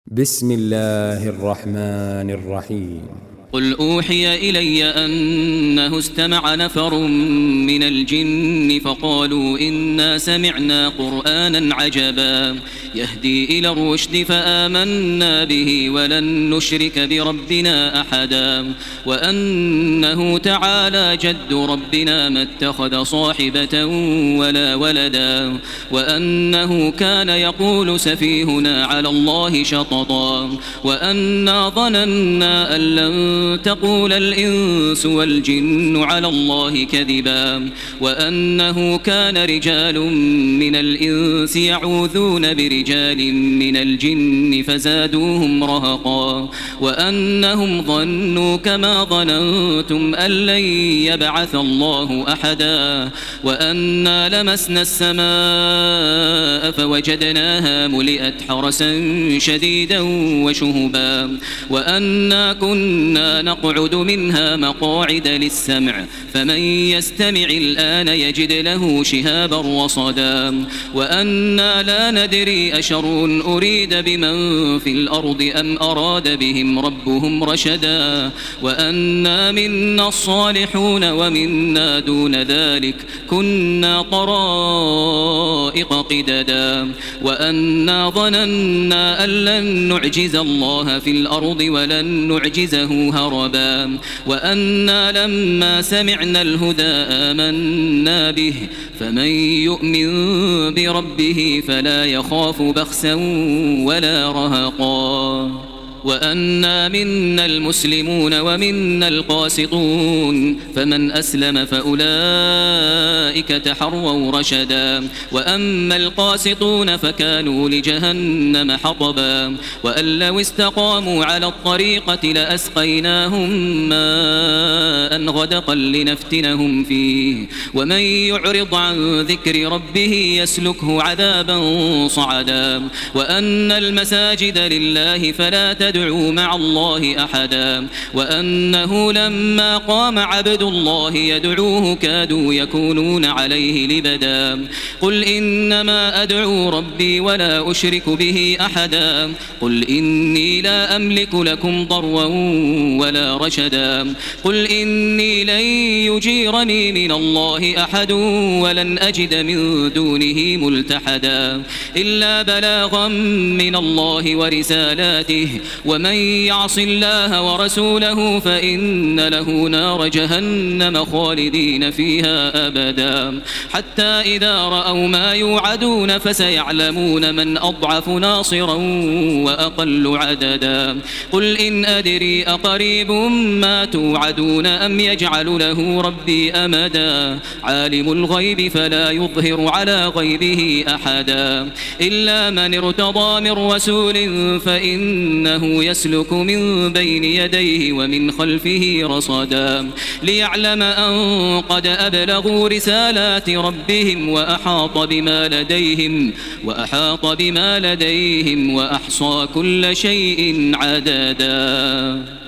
بسم الله الرحمن الرحيم. قل أوحي إلي أنه استمع نفر من الجن فقالوا إنا سمعنا قرآنا عجبا يهدي إلى الرشد فآمنا به ولن نشرك بربنا أحدا وأنه تعالى جد ربنا ما اتخذ صاحبة ولا ولدا وأنه كان يقول سفيهنا على الله شططا وأنا ظننا أن لن تقول الإنس والجن على الله كذبا وأنه كان رجال من الإنس يعوذون برجال من الجن فزادوهم رهقا وأنهم ظنوا كما ظننتم أن لن يبعث الله أحدا وأنا لمسنا السماء فوجدناها ملئت حرسا شديدا وشهبا وأنا كنا نقعد منها مقاعد للسمع فمن يستمع الآن يجد له شهابا رصدا وأنا لا ندري أشر أريد بمن في الأرض أم أراد بهم ربهم رشدا وأنا منا الصالحون ومنا دون ذلك كنا طرائق قددا وأنا ظننا أن لن نعجز الله في الأرض ولن نعجزه هربا وأنا لما سمعنا الهدى آمنا به فمن يؤمن بربه فلا يخاف بخسا ولا رهقا وأنا منا المسلمون ومنا القاسطون فمن أسلم فأولئك تحروا رشدا وأما القاسطون فكانوا لجهنم حطبا وأن لو استقاموا على الطريقة لأسقيناهم ماء غدقا لنفتنهم فيه ومن يعرض عن ذكر ربه يسلكه عذابا صعدا وأن المساجد لله فلا تدعوا مع الله أحدا وأنه لما قام عبد الله يدعوه كادوا يكونون عليه لبدا قل إنما أدعو ربي ولا أشرك به أحدا قل إني لا أملك لكم ضرا ولا رشدا قل إني لن يجيرني من الله أحد ولن أجد من دونه ملتحدا إلا بلاغا من الله ورسالاته ومن يعص الله ورسوله فإن له نار جهنم خالدين فيها أبدا حتى إذا رأوا ما يوعدون فسيعلمون من أضعف ناصرا وأقل عددا قل إن أدري أقريب ما توعدون أم يجعل له ربي أمدا عالم الغيب فلا يظهر على غيبه أحدا إلا من ارتضى من رسول فإنه يسلك من بين يديه ومن خلفه رصدا ليعلم أن قد أبلغوا رسالات ربهم وأحاط بما لديهم وأحصى كل شيء عددا.